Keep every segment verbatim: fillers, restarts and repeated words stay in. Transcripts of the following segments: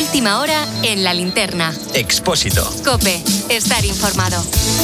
última hora en La Linterna. Expósito. COPE. Estar informado.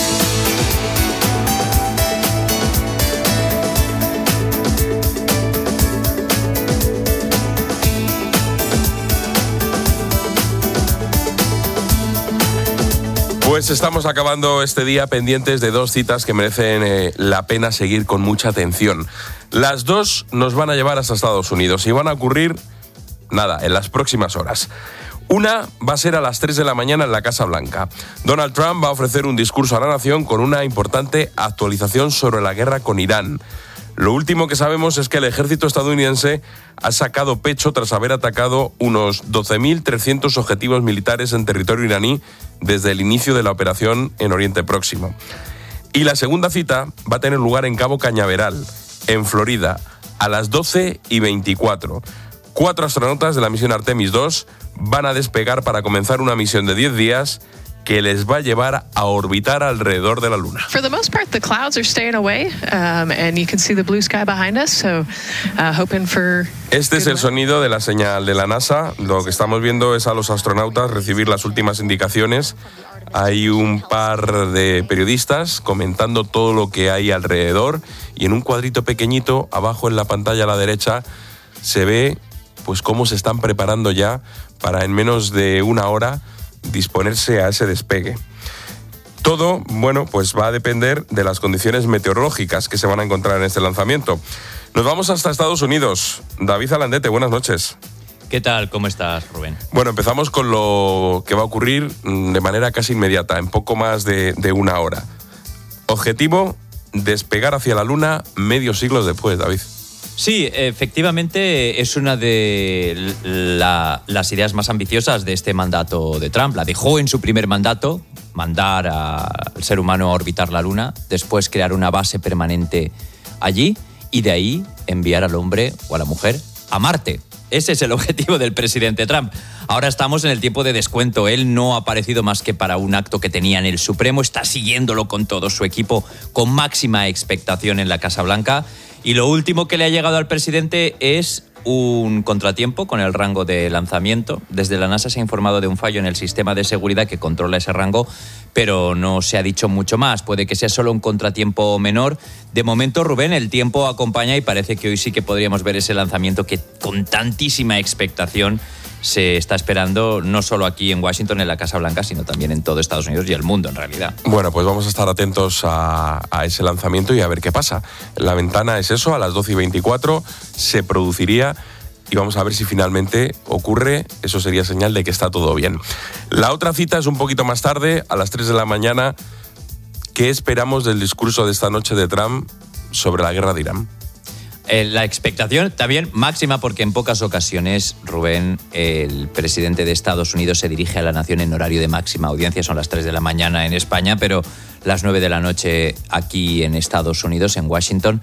Pues estamos acabando este día pendientes de dos citas que merecen eh, la pena seguir con mucha atención. Las dos nos van a llevar hasta Estados Unidos y van a ocurrir, nada, en las próximas horas. Una va a ser a las tres de la mañana en la Casa Blanca. Donald Trump va a ofrecer un discurso a la nación con una importante actualización sobre la guerra con Irán. Lo último que sabemos es que el ejército estadounidense ha sacado pecho tras haber atacado unos doce mil trescientos objetivos militares en territorio iraní desde el inicio de la operación en Oriente Próximo. Y la segunda cita va a tener lugar en Cabo Cañaveral, en Florida, a las doce y veinticuatro. Cuatro astronautas de la misión Artemis dos van a despegar para comenzar una misión de diez días que les va a llevar a orbitar alrededor de la Luna. For the most part, the clouds are staying away, um, and you can see the blue sky behind us, so uh, hoping for... Este es el sonido de la señal de la NASA. Lo que estamos viendo es a los astronautas recibir las últimas indicaciones. Hay un par de periodistas comentando todo lo que hay alrededor y en un cuadrito pequeñito, abajo en la pantalla a la derecha, se ve pues cómo se están preparando ya para en menos de una hora disponerse a ese despegue. Todo, bueno, pues va a depender de las condiciones meteorológicas que se van a encontrar en este lanzamiento. Nos vamos hasta Estados Unidos. David Alandete, buenas noches. ¿Qué tal? ¿Cómo estás, Rubén? Bueno, empezamos con lo que va a ocurrir de manera casi inmediata, en poco más de, de una hora. Objetivo, despegar hacia la Luna medio siglo después, David. Sí, efectivamente es una de la, las ideas más ambiciosas de este mandato de Trump. La dejó en su primer mandato, mandar al ser humano a orbitar la Luna, después crear una base permanente allí y de ahí enviar al hombre o a la mujer a Marte. Ese es el objetivo del presidente Trump. Ahora estamos en el tiempo de descuento. Él no ha aparecido más que para un acto que tenía en el Supremo. Está siguiéndolo con todo su equipo con máxima expectación en la Casa Blanca. Y lo último que le ha llegado al presidente es un contratiempo con el rango de lanzamiento. Desde la NASA se ha informado de un fallo en el sistema de seguridad que controla ese rango, pero no se ha dicho mucho más. Puede que sea solo un contratiempo menor. De momento, Rubén, el tiempo acompaña y parece que hoy sí que podríamos ver ese lanzamiento que con tantísima expectación se está esperando, no solo aquí en Washington, en la Casa Blanca, sino también en todo Estados Unidos y el mundo, en realidad. Bueno, pues vamos a estar atentos a, a ese lanzamiento y a ver qué pasa. La ventana es eso, a las doce y veinticuatro se produciría y vamos a ver si finalmente ocurre. Eso sería señal de que está todo bien. La otra cita es un poquito más tarde, a las tres de la mañana. ¿Qué esperamos del discurso de esta noche de Trump sobre la guerra de Irán? Eh, la expectación también máxima porque en pocas ocasiones, Rubén, el presidente de Estados Unidos se dirige a la nación en horario de máxima audiencia. Son las tres de la mañana en España, pero las nueve de la noche aquí en Estados Unidos, en Washington.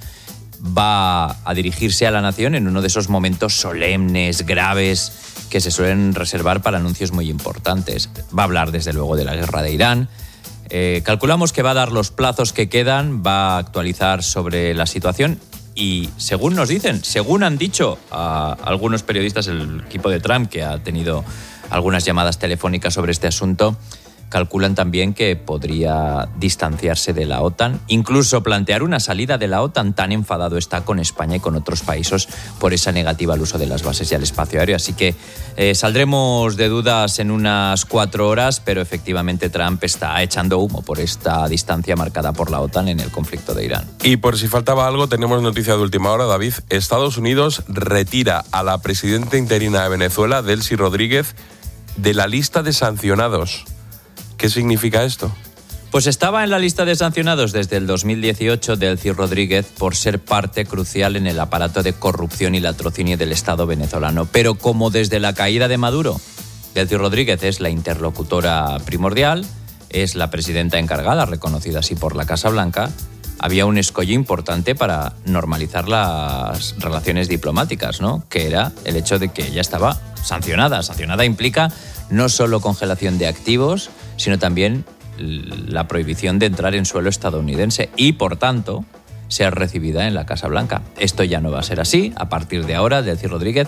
Va a dirigirse a la nación en uno de esos momentos solemnes, graves, que se suelen reservar para anuncios muy importantes. Va a hablar desde luego de la guerra de Irán. Eh, calculamos que va a dar los plazos que quedan, va a actualizar sobre la situación. Y según nos dicen, según han dicho a algunos periodistas, el equipo de Trump, que ha tenido algunas llamadas telefónicas sobre este asunto, calculan también que podría distanciarse de la OTAN, incluso plantear una salida de la OTAN. Tan enfadado está con España y con otros países por esa negativa al uso de las bases y al espacio aéreo. Así que eh, saldremos de dudas en unas cuatro horas, pero efectivamente Trump está echando humo por esta distancia marcada por la OTAN en el conflicto de Irán. Y por si faltaba algo, tenemos noticia de última hora, David. Estados Unidos retira a la presidenta interina de Venezuela, Delcy Rodríguez, de la lista de sancionados. ¿Qué significa esto? Pues estaba en la lista de sancionados desde el dos mil dieciocho Delcy Rodríguez por ser parte crucial en el aparato de corrupción y latrocinio del Estado venezolano. Pero como desde la caída de Maduro, Delcy Rodríguez es la interlocutora primordial, es la presidenta encargada, reconocida así por la Casa Blanca, había un escollo importante para normalizar las relaciones diplomáticas, ¿no? Que era el hecho de que ella estaba sancionada. Sancionada implica no solo congelación de activos, sino también la prohibición de entrar en suelo estadounidense y, por tanto, ser recibida en la Casa Blanca. Esto ya no va a ser así. A partir de ahora, Delcy Rodríguez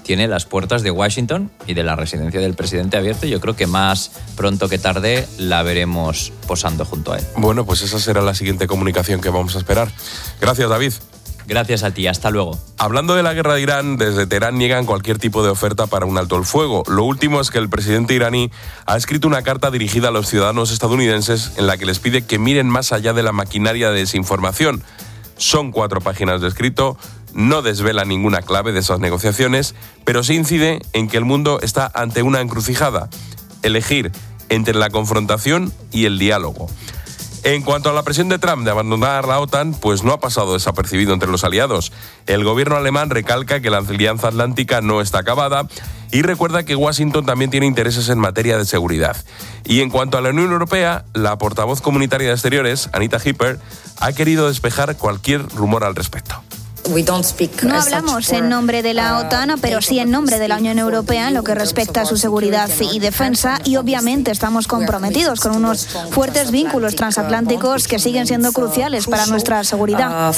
tiene las puertas de Washington y de la residencia del presidente abiertas. Yo creo que más pronto que tarde la veremos posando junto a él. Bueno, pues esa será la siguiente comunicación que vamos a esperar. Gracias, David. Gracias a ti, hasta luego. Hablando de la guerra de Irán, desde Teherán niegan cualquier tipo de oferta para un alto el fuego. Lo último es que el presidente iraní ha escrito una carta dirigida a los ciudadanos estadounidenses en la que les pide que miren más allá de la maquinaria de desinformación. Son cuatro páginas de escrito, no desvela ninguna clave de esas negociaciones, pero sí incide en que el mundo está ante una encrucijada: elegir entre la confrontación y el diálogo. En cuanto a la presión de Trump de abandonar la OTAN, pues no ha pasado desapercibido entre los aliados. El gobierno alemán recalca que la Alianza Atlántica no está acabada y recuerda que Washington también tiene intereses en materia de seguridad. Y en cuanto a la Unión Europea, la portavoz comunitaria de Exteriores, Anita Hipper, ha querido despejar cualquier rumor al respecto. No hablamos en nombre de la OTAN, pero sí en nombre de la Unión Europea en lo que respecta a su seguridad y defensa, y obviamente estamos comprometidos con unos fuertes vínculos transatlánticos que siguen siendo cruciales para nuestra seguridad.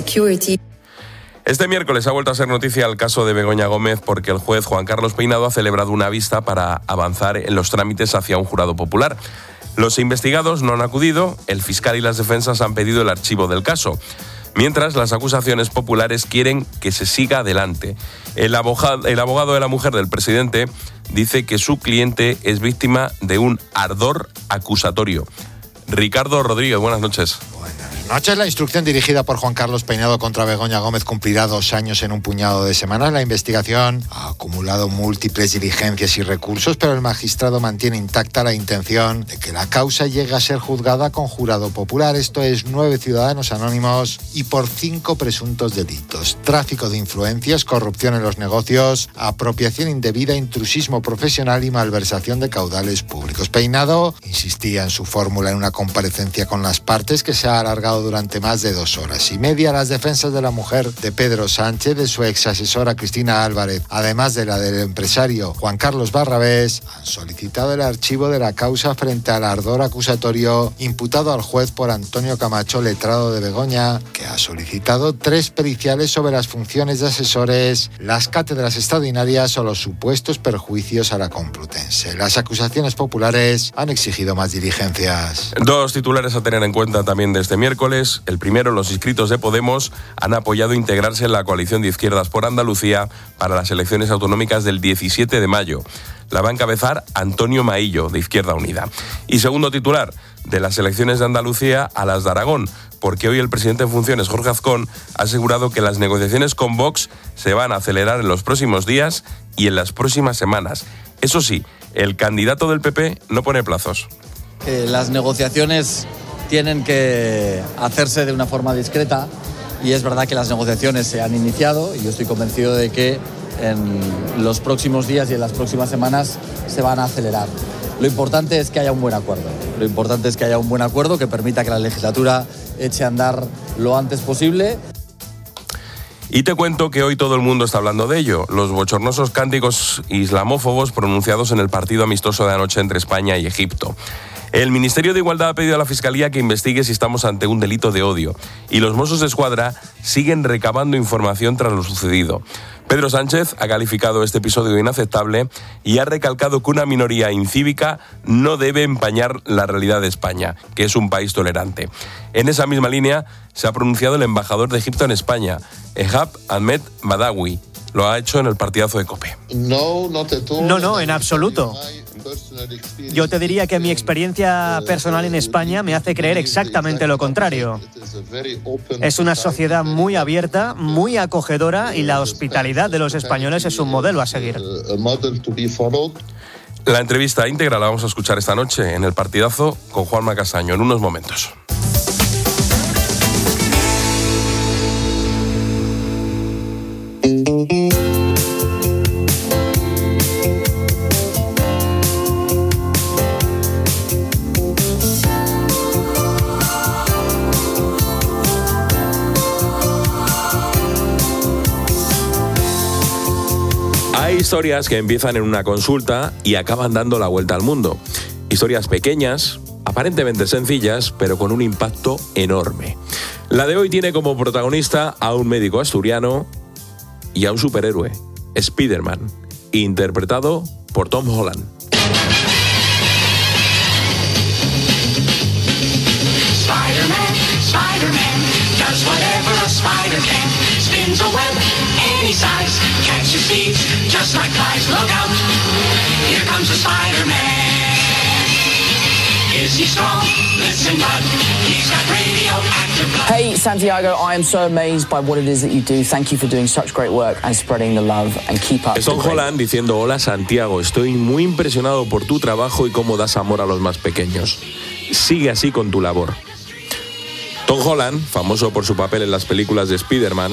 Este miércoles ha vuelto a ser noticia el caso de Begoña Gómez porque el juez Juan Carlos Peinado ha celebrado una vista para avanzar en los trámites hacia un jurado popular. Los investigados no han acudido, el fiscal y las defensas han pedido el archivo del caso. Mientras, las acusaciones populares quieren que se siga adelante. El abogado, el abogado de la mujer del presidente dice que su cliente es víctima de un ardor acusatorio. Ricardo Rodríguez, buenas noches. Buenas noches. La instrucción dirigida por Juan Carlos Peinado contra Begoña Gómez cumplirá dos años en un puñado de semanas. La investigación ha acumulado múltiples diligencias y recursos, pero el magistrado mantiene intacta la intención de que la causa llegue a ser juzgada con jurado popular. Esto es, nueve ciudadanos anónimos y por cinco presuntos delitos: tráfico de influencias, corrupción en los negocios, apropiación indebida, intrusismo profesional y malversación de caudales públicos. Peinado insistía en su fórmula en una comparecencia con las partes que se ha alargado durante más de dos horas y media. Las defensas de la mujer de Pedro Sánchez, de su ex asesora Cristina Álvarez, además de la del empresario Juan Carlos Barrabés, han solicitado el archivo de la causa frente al ardor acusatorio imputado al juez por Antonio Camacho, letrado de Begoña, que ha solicitado tres periciales sobre las funciones de asesores, las cátedras extraordinarias o los supuestos perjuicios a la Complutense. Las acusaciones populares han exigido más diligencias. Dos titulares a tener en cuenta también de este miércoles. El primero, los inscritos de Podemos han apoyado integrarse en la coalición de izquierdas por Andalucía para las elecciones autonómicas del diecisiete de mayo. La va a encabezar Antonio Maillo, de Izquierda Unida. Y segundo titular, de las elecciones de Andalucía a las de Aragón, porque hoy el presidente en funciones, Jorge Azcón, ha asegurado que las negociaciones con Vox se van a acelerar en los próximos días y en las próximas semanas. Eso sí, el candidato del P P no pone plazos. Eh, las negociaciones tienen que hacerse de una forma discreta y es verdad que las negociaciones se han iniciado y yo estoy convencido de que en los próximos días y en las próximas semanas se van a acelerar. Lo importante es que haya un buen acuerdo. Lo importante es que haya un buen acuerdo que permita que la legislatura eche a andar lo antes posible. Y te cuento que hoy todo el mundo está hablando de ello, los bochornosos cánticos islamófobos pronunciados en el partido amistoso de anoche entre España y Egipto. El Ministerio de Igualdad ha pedido a la Fiscalía que investigue si estamos ante un delito de odio y los Mossos d'Esquadra siguen recabando información tras lo sucedido. Pedro Sánchez ha calificado este episodio de inaceptable y ha recalcado que una minoría incívica no debe empañar la realidad de España, que es un país tolerante. En esa misma línea se ha pronunciado el embajador de Egipto en España, Ehab Ahmed Badawi. Lo ha hecho en el partidazo de COPE. No, no, en absoluto. Yo te diría que mi experiencia personal en España me hace creer exactamente lo contrario. Es una sociedad muy abierta, muy acogedora y la hospitalidad de los españoles es un modelo a seguir. La entrevista íntegra la vamos a escuchar esta noche en el partidazo con Juanma Castaño en unos momentos. Hay historias que empiezan en una consulta y acaban dando la vuelta al mundo. Historias pequeñas, aparentemente sencillas, pero con un impacto enorme. La de hoy tiene como protagonista a un médico asturiano y a un superhéroe, Spider-Man, interpretado por Tom Holland. Spider-Man, Spider-Man, does whatever a spider can. Spins a web any size, catches thieves just like flies. Look out, here comes the Spider-Man. Is he strong? Listen, bud, he's got radioactive blood. Hey, Santiago, I am so amazed by what it is that you do. Thank you for doing such great work and spreading the love, and keep up. Es Tom Holland diciendo: hola Santiago, estoy muy impresionado por tu trabajo y cómo das amor a los más pequeños. Sigue así con tu labor. Tom Holland, famoso por su papel en las películas de Spider-Man,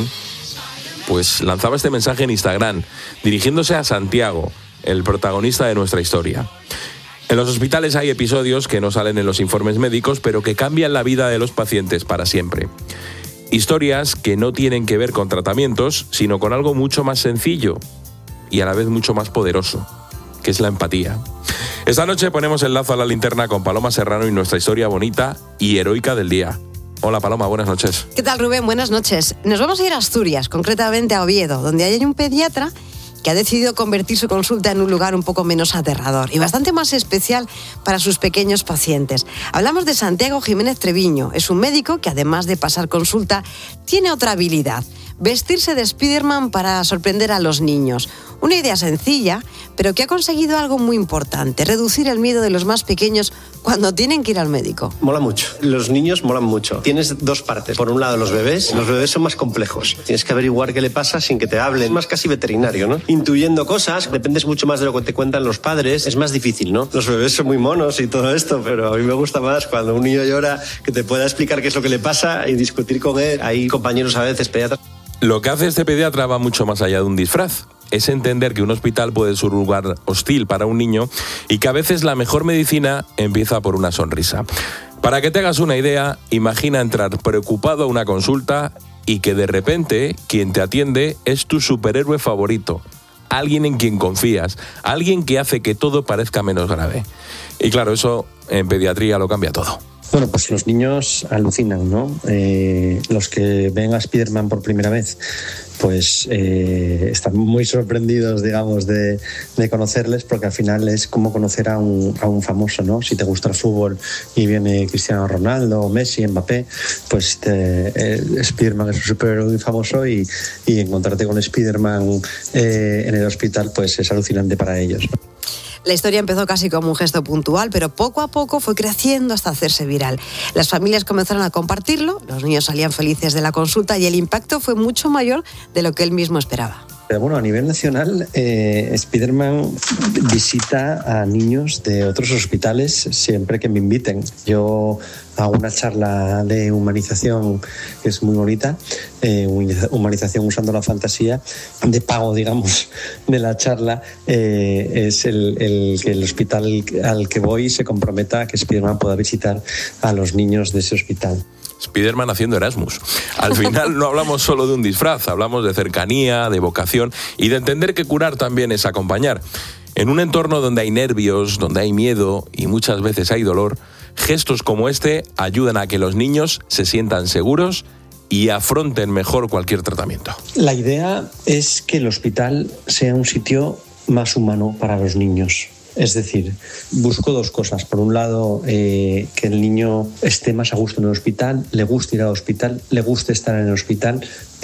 pues lanzaba este mensaje en Instagram, dirigiéndose a Santiago, el protagonista de nuestra historia. En los hospitales hay episodios que no salen en los informes médicos, pero que cambian la vida de los pacientes para siempre. Historias que no tienen que ver con tratamientos, sino con algo mucho más sencillo y a la vez mucho más poderoso, que es la empatía. Esta noche ponemos el lazo a la linterna con Paloma Serrano y nuestra historia bonita y heroica del día. Hola Paloma, buenas noches. ¿Qué tal, Rubén? Buenas noches. Nos vamos a ir a Asturias, concretamente a Oviedo, donde hay un pediatra que ha decidido convertir su consulta en un lugar un poco menos aterrador y bastante más especial para sus pequeños pacientes. Hablamos de Santiago Jiménez Treviño. Es un médico que, además de pasar consulta, tiene otra habilidad: vestirse de Spider-Man para sorprender a los niños. Una idea sencilla, pero que ha conseguido algo muy importante: reducir el miedo de los más pequeños cuando tienen que ir al médico. Mola mucho. Los niños molan mucho. Tienes dos partes. Por un lado, los bebés. Los bebés son más complejos. Tienes que averiguar qué le pasa sin que te hablen. Es más casi veterinario, ¿no? Intuyendo cosas. Dependes mucho más de lo que te cuentan los padres. Es más difícil, ¿no? Los bebés son muy monos y todo esto, pero a mí me gusta más cuando un niño llora, que te pueda explicar qué es lo que le pasa y discutir con él. Hay compañeros a veces, pediatras. Lo que hace este pediatra va mucho más allá de un disfraz. Es entender que un hospital puede ser un lugar hostil para un niño y que a veces la mejor medicina empieza por una sonrisa. Para que te hagas una idea, imagina entrar preocupado a una consulta y que de repente quien te atiende es tu superhéroe favorito. Alguien en quien confías, alguien que hace que todo parezca menos grave. Y claro, eso en pediatría lo cambia todo. Bueno, pues los niños alucinan, ¿no? Eh, los que ven a Spider-Man por primera vez, pues eh, están muy sorprendidos, digamos, de, de conocerles, porque al final es como conocer a un, a un famoso, ¿no? Si te gusta el fútbol y viene Cristiano Ronaldo, Messi, Mbappé, pues te, eh, Spider-Man es un superhéroe famoso y, y encontrarte con Spider-Man eh, en el hospital, pues es alucinante para ellos, ¿no? La historia empezó casi como un gesto puntual, pero poco a poco fue creciendo hasta hacerse viral. Las familias comenzaron a compartirlo, los niños salían felices de la consulta y el impacto fue mucho mayor de lo que él mismo esperaba. Pero bueno, a nivel nacional, eh, Spider-Man visita a niños de otros hospitales siempre que me inviten. Yo hago una charla de humanización que es muy bonita, eh, humanización usando la fantasía. De pago, digamos, de la charla eh, es el, el que el hospital al que voy se comprometa a que Spider-Man pueda visitar a los niños de ese hospital. Spider-Man haciendo Erasmus. Al final no hablamos solo de un disfraz, hablamos de cercanía, de vocación y de entender que curar también es acompañar. En un entorno donde hay nervios, donde hay miedo y muchas veces hay dolor, gestos como este ayudan a que los niños se sientan seguros y afronten mejor cualquier tratamiento. La idea es que el hospital sea un sitio más humano para los niños. Es decir, busco dos cosas. Por un lado, eh, que el niño esté más a gusto en el hospital, le guste ir al hospital, le guste estar en el hospital,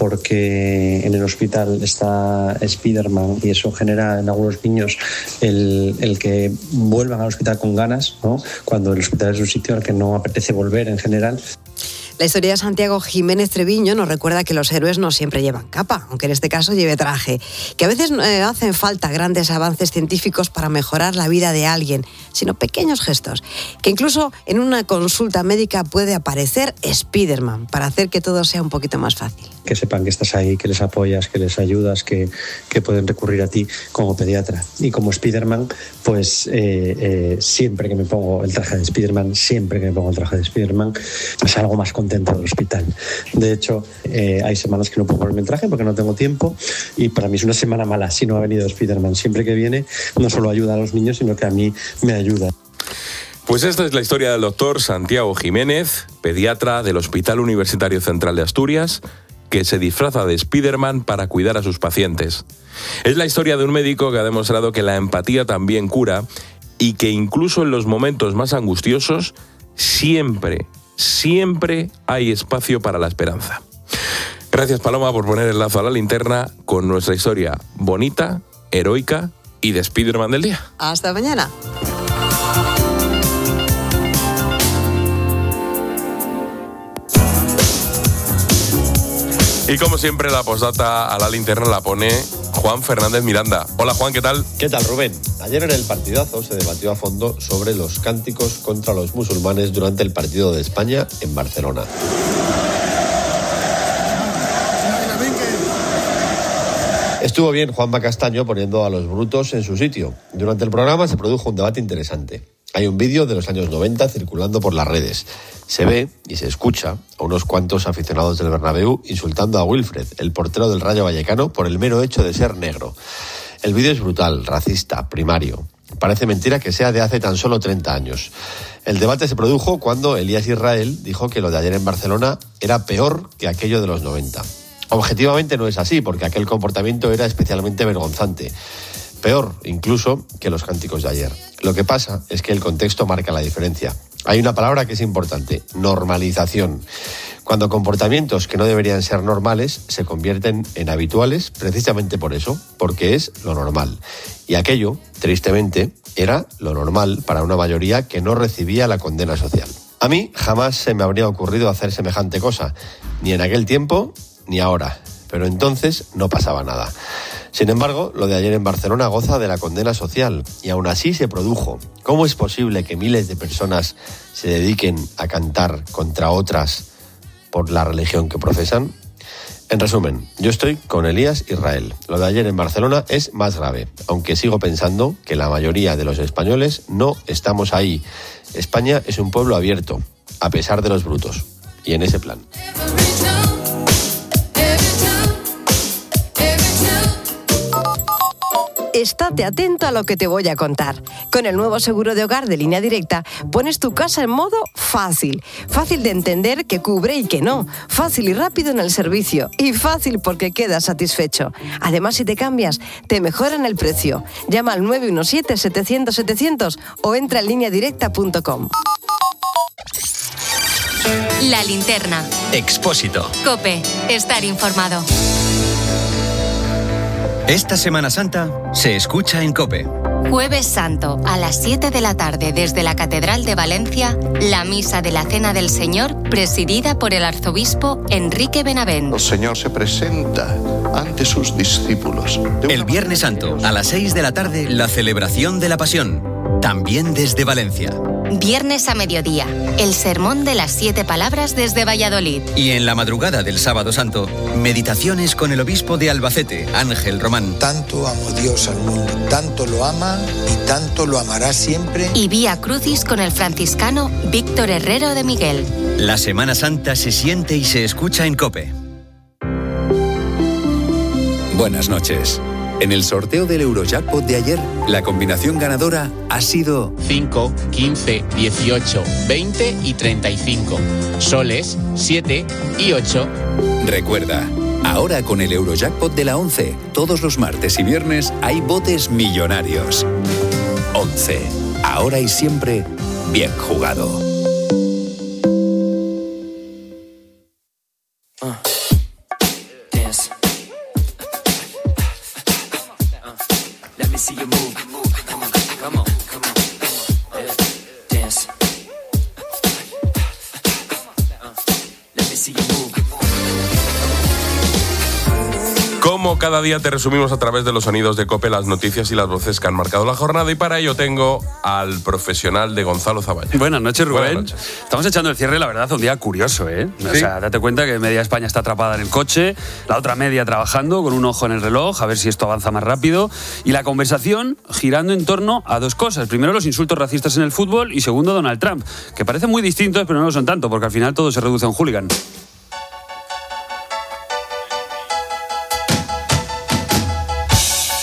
porque en el hospital está Spider-Man y eso genera en algunos niños el, el que vuelvan al hospital con ganas, ¿no? Cuando el hospital es un sitio al que no apetece volver en general. La historia de Santiago Jiménez Treviño nos recuerda que los héroes no siempre llevan capa, aunque en este caso lleve traje, que a veces eh, hacen falta grandes avances científicos para mejorar la vida de alguien, sino pequeños gestos, que incluso en una consulta médica puede aparecer Spider-Man para hacer que todo sea un poquito más fácil. Que sepan que estás ahí, que les apoyas, que les ayudas, que, que pueden recurrir a ti como pediatra. Y como Spider-Man, pues eh, eh, siempre que me pongo el traje de Spider-Man, siempre que me pongo el traje de Spider-Man, pues algo más contento del hospital. De hecho, eh, hay semanas que no puedo ponerme el traje porque no tengo tiempo y para mí es una semana mala si no ha venido Spider-Man. Siempre que viene, no solo ayuda a los niños, sino que a mí me ayuda. Pues esta es la historia del doctor Santiago Jiménez, pediatra del Hospital Universitario Central de Asturias, que que se disfraza de Spiderman para cuidar a sus pacientes. Es la historia de un médico que ha demostrado que la empatía también cura y que incluso en los momentos más angustiosos siempre, siempre hay espacio para la esperanza. Gracias, Paloma, por poner el lazo a la linterna con nuestra historia bonita, heroica y de Spiderman del día. Hasta mañana. Y como siempre, la postdata a la linterna la pone Juan Fernández Miranda. Hola, Juan, ¿qué tal? ¿Qué tal, Rubén? Ayer en el partidazo se debatió a fondo sobre los cánticos contra los musulmanes durante el partido de España en Barcelona. Estuvo bien Juanma Castaño poniendo a los brutos en su sitio. Durante el programa se produjo un debate interesante. Hay un vídeo de los años noventa circulando por las redes. Se ve y se escucha a unos cuantos aficionados del Bernabéu insultando a Wilfred, el portero del Rayo Vallecano, por el mero hecho de ser negro. El vídeo es brutal, racista, primario. Parece mentira que sea de hace tan solo treinta años. El debate se produjo cuando Elías Israel dijo que lo de ayer en Barcelona era peor que aquello de los noventa. Objetivamente no es así, porque aquel comportamiento era especialmente vergonzante. Peor, incluso, que los cánticos de ayer. Lo que pasa es que el contexto marca la diferencia. Hay una palabra que es importante: normalización. Cuando comportamientos que no deberían ser normales se convierten en habituales, precisamente por eso, porque es lo normal. Y aquello, tristemente, era lo normal para una mayoría que no recibía la condena social. A mí jamás se me habría ocurrido hacer semejante cosa, ni en aquel tiempo ni ahora, pero entonces no pasaba nada. Sin embargo, lo de ayer en Barcelona goza de la condena social y aún así se produjo. ¿Cómo es posible que miles de personas se dediquen a cantar contra otras por la religión que profesan? En resumen, yo estoy con Elías Israel. Lo de ayer en Barcelona es más grave, aunque sigo pensando que la mayoría de los españoles no estamos ahí. España es un pueblo abierto, a pesar de los brutos. Y en ese plan. Estate atento a lo que te voy a contar. Con el nuevo seguro de hogar de Línea Directa, pones tu casa en modo fácil. Fácil de entender que cubre y que no. Fácil y rápido en el servicio. Y fácil porque quedas satisfecho. Además, si te cambias, te mejoran el precio. Llama al nueve uno siete, setecientos, setecientos o entra en línea directa punto com. La linterna. Expósito. COPE. Estar informado. Esta Semana Santa se escucha en COPE. Jueves Santo, a las siete de la tarde desde la Catedral de Valencia, la Misa de la Cena del Señor, presidida por el arzobispo Enrique Benavent. El Señor se presenta ante sus discípulos. El Viernes Santo, a las seis de la tarde, la celebración de la Pasión, también desde Valencia. Viernes a mediodía, el sermón de las siete palabras desde Valladolid. Y en la madrugada del Sábado Santo, meditaciones con el obispo de Albacete, Ángel Román. Tanto amó Dios al mundo, tanto lo ama y tanto lo amará siempre. Y Vía Crucis con el franciscano Víctor Herrero de Miguel. La Semana Santa se siente y se escucha en COPE. Buenas noches. En el sorteo del Eurojackpot de ayer, la combinación ganadora ha sido cinco, quince, dieciocho, veinte y treinta y cinco. Soles, siete y ocho. Recuerda, ahora con el Eurojackpot de la once, todos los martes y viernes hay botes millonarios. once. Ahora y siempre, bien jugado. Como cada día te resumimos a través de los sonidos de COPE las noticias y las voces que han marcado la jornada, y para ello tengo al profesional de Gonzalo Zavalla. Buenas noches, Rubén. Buenas noches. Estamos echando el cierre, la verdad, un día curioso, ¿eh? ¿Sí? O sea, date cuenta que media España está atrapada en el coche, la otra media trabajando con un ojo en el reloj, a ver si esto avanza más rápido, y la conversación girando en torno a dos cosas. Primero, los insultos racistas en el fútbol, y segundo, Donald Trump, que parecen muy distintos, pero no lo son tanto, porque al final todo se reduce a un hooligan.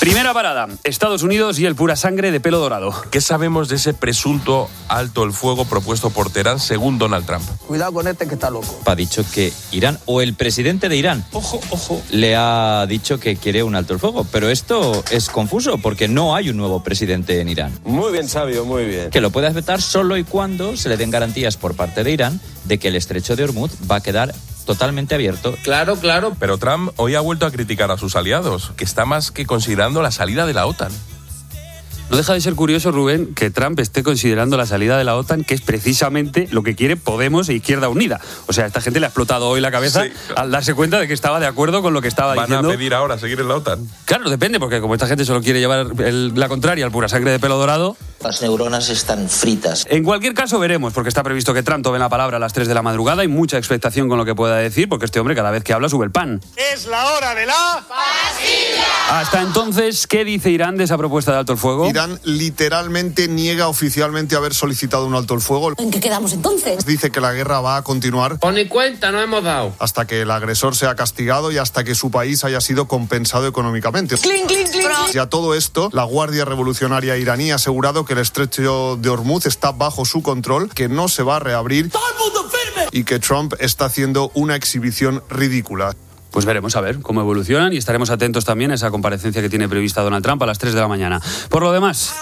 Primera parada, Estados Unidos y el pura sangre de pelo dorado. ¿Qué sabemos de ese presunto alto el fuego propuesto por Teherán según Donald Trump? Cuidado con este que está loco. Ha dicho que Irán, o el presidente de Irán, ojo, ojo, le ha dicho que quiere un alto el fuego. Pero esto es confuso porque no hay un nuevo presidente en Irán. Muy bien, sabio, muy bien. Que lo puede aceptar solo y cuando se le den garantías por parte de Irán de que el estrecho de Hormuz va a quedar totalmente abierto. Claro, claro. Pero Trump hoy ha vuelto a criticar a sus aliados, que está más que considerando la salida de la OTAN. No deja de ser curioso, Rubén, que Trump esté considerando la salida de la OTAN, que es precisamente lo que quiere Podemos e Izquierda Unida. O sea, esta gente le ha explotado hoy la cabeza sí. al darse cuenta de que estaba de acuerdo con lo que estaba Van diciendo. ¿Van a pedir ahora seguir en la OTAN? Claro, depende, porque como esta gente solo quiere llevar el, la contraria al pura sangre de pelo dorado... Las neuronas están fritas. En cualquier caso veremos, porque está previsto que Trump tome la palabra a las tres de la madrugada y mucha expectación con lo que pueda decir, porque este hombre cada vez que habla sube el pan. Es la hora de la... ¡Pastilla! Hasta entonces, ¿qué dice Irán de esa propuesta de alto el fuego? Irán literalmente niega oficialmente haber solicitado un alto el fuego. ¿En qué quedamos entonces? Dice que la guerra va a continuar. Por ni cuenta no hemos dado. Hasta que el agresor sea castigado y hasta que su país haya sido compensado económicamente. ¡Cling, cling, cling! Y a todo esto, la Guardia Revolucionaria iraní ha asegurado que el estrecho de Hormuz está bajo su control, que no se va a reabrir. ¡Todo el mundo firme! Y que Trump está haciendo una exhibición ridícula. Pues veremos a ver cómo evolucionan y estaremos atentos también a esa comparecencia que tiene prevista Donald Trump a las tres de la mañana. Por lo demás...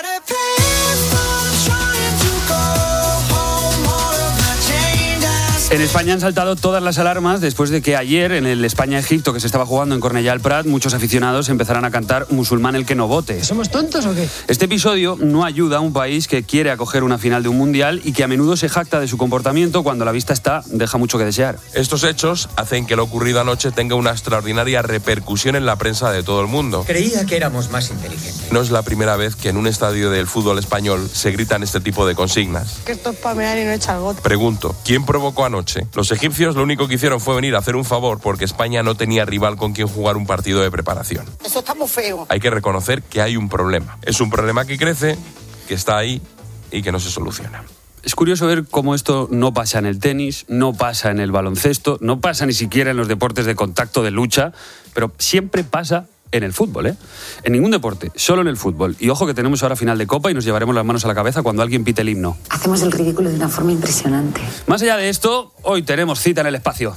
En España han saltado todas las alarmas después de que ayer en el España-Egipto que se estaba jugando en Cornellà al Prat muchos aficionados empezaran a cantar musulmán el que no vote. ¿Somos tontos o qué? Este episodio no ayuda a un país que quiere acoger una final de un mundial y que a menudo se jacta de su comportamiento cuando la vista está deja mucho que desear. Estos hechos hacen que lo ocurrido anoche tenga una extraordinaria repercusión en la prensa de todo el mundo. Creía que éramos más inteligentes. No es la primera vez que en un estadio del fútbol español se gritan este tipo de consignas. Que esto es pamear y no echar gota. Pregunto, ¿quién provocó anoche? Los egipcios lo único que hicieron fue venir a hacer un favor porque España no tenía rival con quien jugar un partido de preparación. Eso está muy feo. Hay que reconocer que hay un problema. Es un problema que crece, que está ahí y que no se soluciona. Es curioso ver cómo esto no pasa en el tenis, no pasa en el baloncesto, no pasa ni siquiera en los deportes de contacto, de lucha, pero siempre pasa en el fútbol, ¿eh? En ningún deporte, solo en el fútbol. Y ojo que tenemos ahora final de Copa y nos llevaremos las manos a la cabeza cuando alguien pite el himno. Hacemos el ridículo de una forma impresionante. Más allá de esto, hoy tenemos cita en el espacio.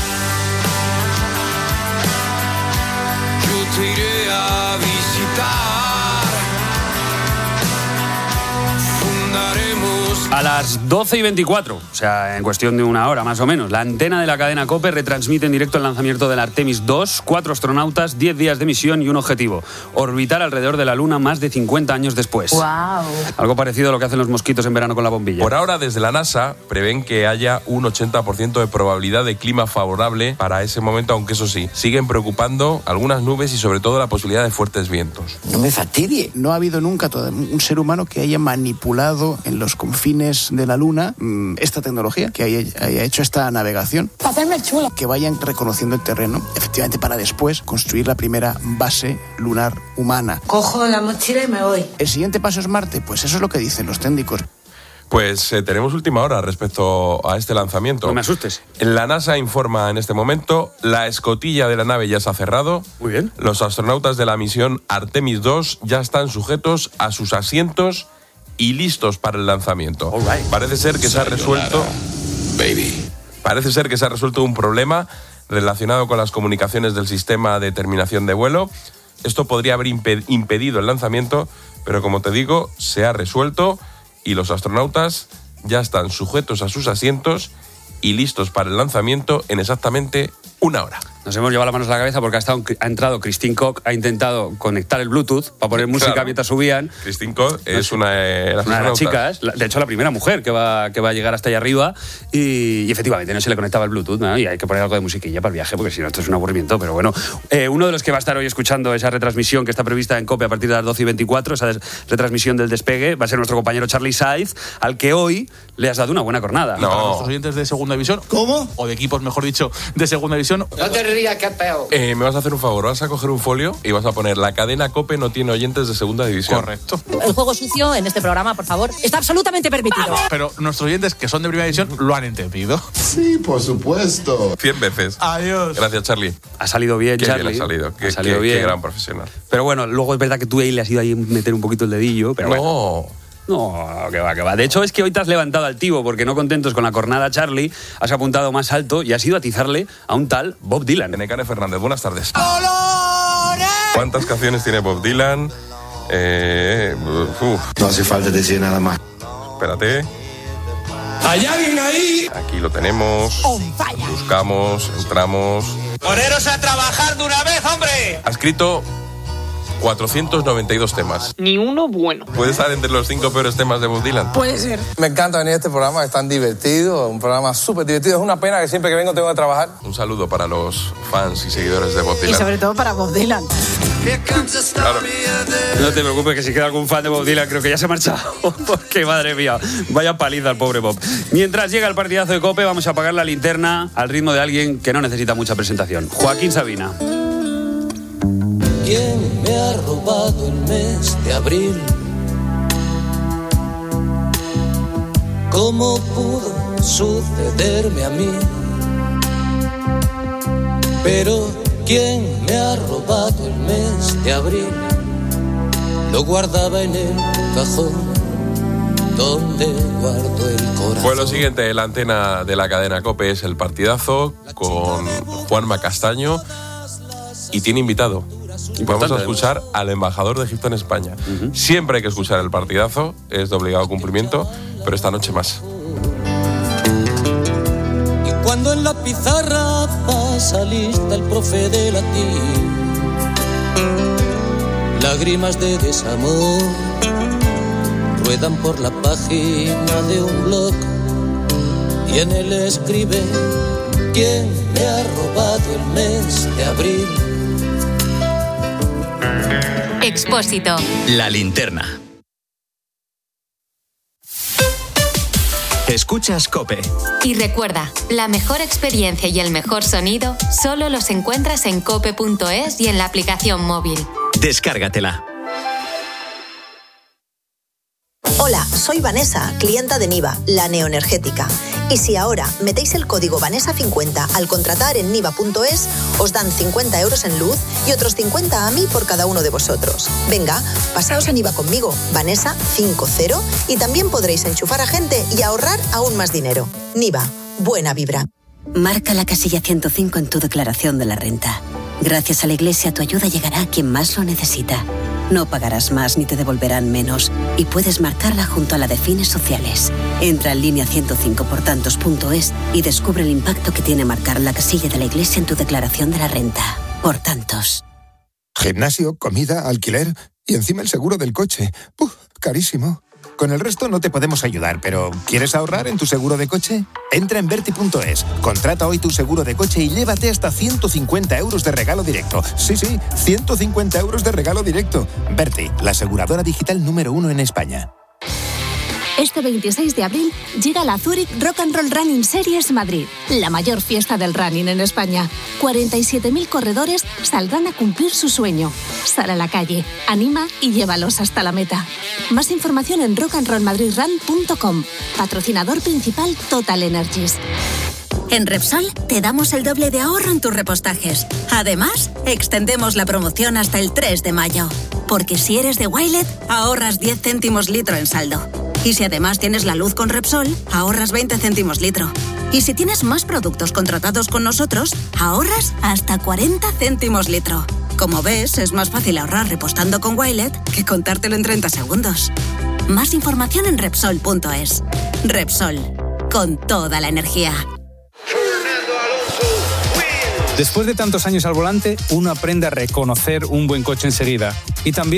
Yo te iré a visitar. Fundaremos. A las doce y veinticuatro, o sea, en cuestión de una hora más o menos, la antena de la cadena COPE retransmite en directo el lanzamiento del Artemis dos, cuatro astronautas, diez días de misión y un objetivo: orbitar alrededor de la Luna más de cincuenta años después. ¡Wow! Algo parecido a lo que hacen los mosquitos en verano con la bombilla. Por ahora, desde la NASA, prevén que haya un ochenta por ciento de probabilidad de clima favorable para ese momento, aunque eso sí, siguen preocupando algunas nubes y sobre todo la posibilidad de fuertes vientos. No me fastidie. No ha habido nunca un ser humano que haya manipulado en los confines de la Luna esta tecnología, que haya, haya hecho esta navegación. Para hacerme el chulo. Que vayan reconociendo el terreno, efectivamente, para después construir la primera base lunar humana. Cojo la mochila y me voy. ¿El siguiente paso es Marte? Pues eso es lo que dicen los técnicos. Pues eh, tenemos última hora respecto a este lanzamiento. No me asustes. La NASA informa en este momento, la escotilla de la nave ya se ha cerrado. Muy bien. Los astronautas de la misión Artemis dos ya están sujetos a sus asientos y listos para el lanzamiento. Right. Parece ser que se ha resuelto... Baby. Parece ser que se ha resuelto un problema relacionado con las comunicaciones del sistema de terminación de vuelo. Esto podría haber impedido el lanzamiento, pero como te digo, se ha resuelto y los astronautas ya están sujetos a sus asientos y listos para el lanzamiento en exactamente una hora. Nos hemos llevado las manos a la cabeza porque ha, estado, ha entrado Christine Koch, ha intentado conectar el Bluetooth para poner música claro. Mientras subían. Christine Koch es una de las, una de las chicas, de hecho la primera mujer que va, que va a llegar hasta allá arriba y, y efectivamente no se le conectaba el Bluetooth, ¿no? Y hay que poner algo de musiquilla para el viaje porque si no esto es un aburrimiento, pero bueno. Eh, uno de los que va a estar hoy escuchando esa retransmisión que está prevista en COPE a partir de las doce y veinticuatro, esa retransmisión del despegue, va a ser nuestro compañero Charlie Saiz, al que hoy le has dado una buena cornada. No. Para nuestros oyentes de segunda división. ¿Cómo? O de equipos, mejor dicho, de segunda división. No te rías, que es peor. Eh, me vas a hacer un favor, vas a coger un folio y vas a poner la cadena COPE no tiene oyentes de segunda división. Correcto. El juego sucio en este programa, por favor, está absolutamente permitido. Pero nuestros oyentes que son de primera división lo han entendido. Sí, por supuesto. Cien veces. Adiós. Gracias, Charlie. Ha salido bien, Qué Charlie. bien ha salido. Qué, ha salido qué, bien. qué gran profesional. Pero bueno, luego es verdad que tú ahí le has ido ahí a meter un poquito el dedillo, pero no. bueno. No, que va, que va. De hecho, es que hoy te has levantado altivo porque no contentos con la cornada, Charlie, has apuntado más alto y has ido a atizarle a un tal Bob Dylan. Necane Fernández, buenas tardes. ¿Cuántas canciones tiene Bob Dylan? Eh, uf. No hace falta decir nada más. Espérate. ¿Hay alguien ahí? Aquí lo tenemos. Buscamos, entramos. ¡Poneros a trabajar de una vez, hombre! Ha escrito cuatrocientos noventa y dos temas. Ni uno bueno. ¿Puede estar entre los cinco peores temas de Bob Dylan? Puede ser. Me encanta venir a este programa, es tan divertido, un programa súper divertido. Es una pena que siempre que vengo tengo que trabajar. Un saludo para los fans y seguidores de Bob Dylan. Y sobre todo para Bob Dylan. Claro. No te preocupes, que si queda algún fan de Bob Dylan creo que ya se ha marchado. Porque madre mía, vaya paliza al pobre Bob. Mientras llega el partidazo de COPE, vamos a apagar la linterna al ritmo de alguien que no necesita mucha presentación. Joaquín Sabina. ¿Quién me ha robado el mes de abril? ¿Cómo pudo sucederme a mí? Pero ¿quién me ha robado el mes de abril? Lo guardaba en el cajón donde guardo el corazón. Pues lo siguiente, la antena de la cadena COPE es el partidazo con Juanma Castaño y tiene invitado. Y vamos a escuchar al embajador de Egipto en España. Uh-huh. Siempre hay que escuchar el partidazo, es de obligado cumplimiento, pero esta noche más. Y cuando en la pizarra pasa lista el profe de latín, lágrimas de desamor ruedan por la página de un blog y en él escribe: ¿quién me ha robado el mes de abril? Expósito. La linterna. Escuchas COPE. Y recuerda, la mejor experiencia y el mejor sonido solo los encuentras en cope punto es y en la aplicación móvil. Descárgatela. Hola, soy Vanessa, clienta de Niva, la neoenergética. Y si ahora metéis el código Vanessa cincuenta al contratar en niva punto es, os dan cincuenta euros en luz y otros cincuenta a mí por cada uno de vosotros. Venga, pasaos a Niva conmigo, Vanessa cincuenta, y también podréis enchufar a gente y ahorrar aún más dinero. Niva, buena vibra. Marca la casilla ciento cinco en tu declaración de la renta. Gracias a la Iglesia, tu ayuda llegará a quien más lo necesita. No pagarás más ni te devolverán menos y puedes marcarla junto a la de fines sociales. Entra en línea ciento cinco por tantos punto es y descubre el impacto que tiene marcar la casilla de la Iglesia en tu declaración de la renta. Por tantos. Gimnasio, comida, alquiler y encima el seguro del coche. ¡Uf! Carísimo. Con el resto no te podemos ayudar, pero ¿quieres ahorrar en tu seguro de coche? Entra en Berti punto es, contrata hoy tu seguro de coche y llévate hasta ciento cincuenta euros de regalo directo. Sí, sí, ciento cincuenta euros de regalo directo. Berti, la aseguradora digital número uno en España. Este veintiséis de abril llega la Zurich Rock and Roll Running Series Madrid, la mayor fiesta del running en España. cuarenta y siete mil corredores saldrán a cumplir su sueño. Sal a la calle, anima y llévalos hasta la meta. Más información en rock and roll madrid run punto com. Patrocinador principal Total Energies. En Repsol te damos el doble de ahorro en tus repostajes. Además, extendemos la promoción hasta el tres de mayo. Porque si eres de Wilet, ahorras diez céntimos litro en saldo. Y si además tienes la luz con Repsol, ahorras veinte céntimos litro. Y si tienes más productos contratados con nosotros, ahorras hasta cuarenta céntimos litro. Como ves, es más fácil ahorrar repostando con Wilet que contártelo en treinta segundos. Más información en Repsol punto es. Repsol, con toda la energía. Después de tantos años al volante, uno aprende a reconocer un buen coche enseguida. Y también